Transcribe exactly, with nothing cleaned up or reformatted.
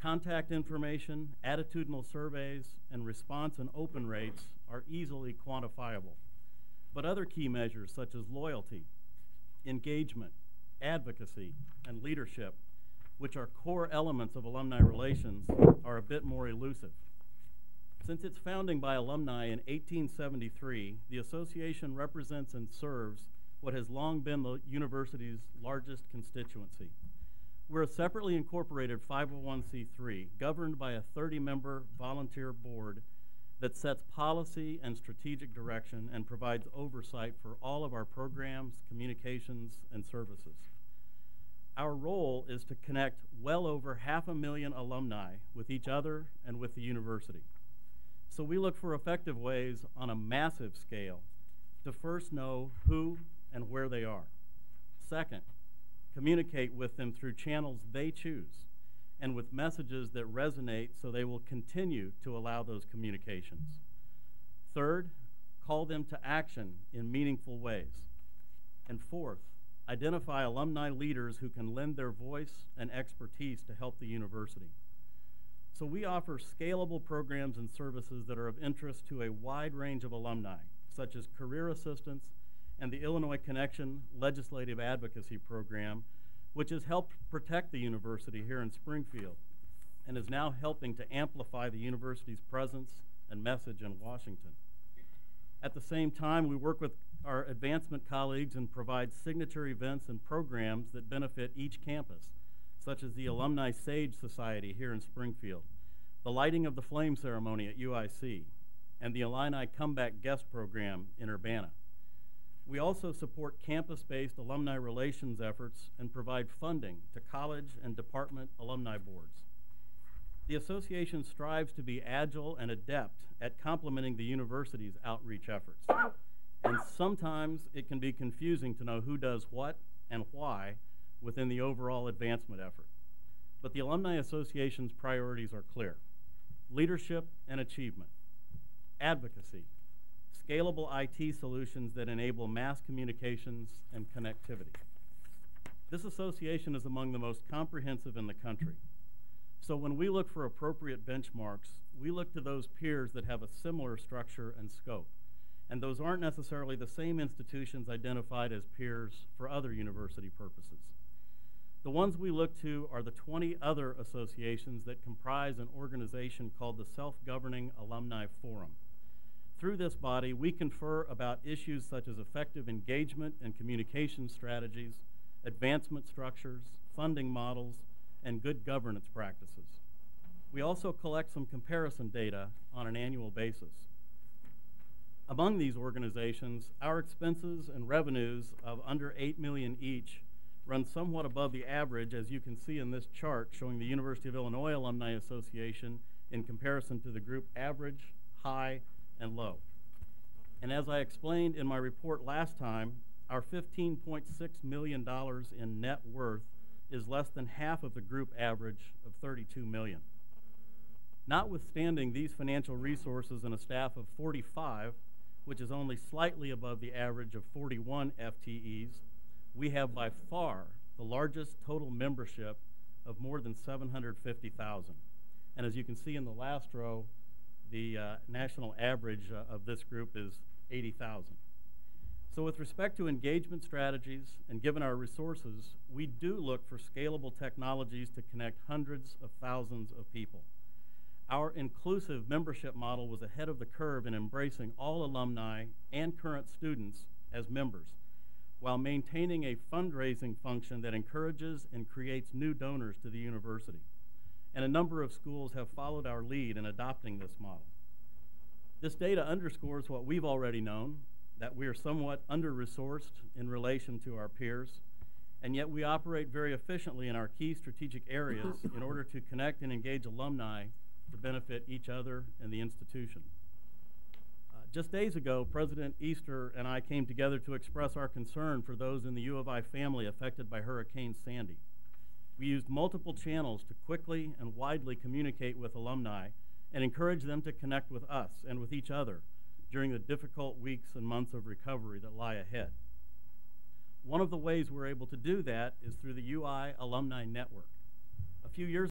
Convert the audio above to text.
contact information, attitudinal surveys, and response and open rates are easily quantifiable. But other key measures such as loyalty, engagement, advocacy, and leadership, which are core elements of alumni relations, are a bit more elusive. Since its founding by alumni in eighteen seventy-three, the association represents and serves what has long been the university's largest constituency. We're a separately incorporated five oh one c three governed by a thirty member volunteer board that sets policy and strategic direction and provides oversight for all of our programs, communications, and services. Our role is to connect well over half a million alumni with each other and with the university. So we look for effective ways on a massive scale to first know who and where they are. Second, communicate with them through channels they choose and with messages that resonate so they will continue to allow those communications. Third, call them to action in meaningful ways. And fourth, identify alumni leaders who can lend their voice and expertise to help the university. So we offer scalable programs and services that are of interest to a wide range of alumni, such as career assistance and the Illinois Connection Legislative Advocacy Program, which has helped protect the university here in Springfield and is now helping to amplify the university's presence and message in Washington. At the same time, we work with our advancement colleagues and provide signature events and programs that benefit each campus, such as the Alumni Sage Society here in Springfield, the Lighting of the Flame ceremony at U I C, and the Illini Comeback Guest Program in Urbana. We also support campus-based alumni relations efforts and provide funding to college and department alumni boards. The association strives to be agile and adept at complementing the university's outreach efforts. And sometimes it can be confusing to know who does what and why within the overall advancement effort. But the Alumni Association's priorities are clear: leadership and achievement, advocacy, scalable I T solutions that enable mass communications and connectivity. This association is among the most comprehensive in the country. So when we look for appropriate benchmarks, we look to those peers that have a similar structure and scope. And those aren't necessarily the same institutions identified as peers for other university purposes. The ones we look to are the twenty other associations that comprise an organization called the Self-Governing Alumni Forum. Through this body, we confer about issues such as effective engagement and communication strategies, advancement structures, funding models, and good governance practices. We also collect some comparison data on an annual basis. Among these organizations, our expenses and revenues of under eight million dollars each run somewhat above the average, as you can see in this chart showing the University of Illinois Alumni Association in comparison to the group average, high, and low. And as I explained in my report last time, our fifteen point six million dollars in net worth is less than half of the group average of thirty-two million dollars. Notwithstanding these financial resources and a staff of forty-five, which is only slightly above the average of forty-one F T Es, we have by far the largest total membership of more than seven hundred fifty thousand. And as you can see in the last row, the uh, national average uh, of this group is eighty thousand. So with respect to engagement strategies and given our resources, we do look for scalable technologies to connect hundreds of thousands of people. Our inclusive membership model was ahead of the curve in embracing all alumni and current students as members, while maintaining a fundraising function that encourages and creates new donors to the university. And a number of schools have followed our lead in adopting this model. This data underscores what we've already known, that we are somewhat under-resourced in relation to our peers, and yet we operate very efficiently in our key strategic areas in order to connect and engage alumni to benefit each other and the institution. Uh, just days ago, President Easter and I came together to express our concern for those in the U of I family affected by Hurricane Sandy. We used multiple channels to quickly and widely communicate with alumni and encourage them to connect with us and with each other during the difficult weeks and months of recovery that lie ahead. One of the ways we're able to do that is through the U I Alumni Network. A few years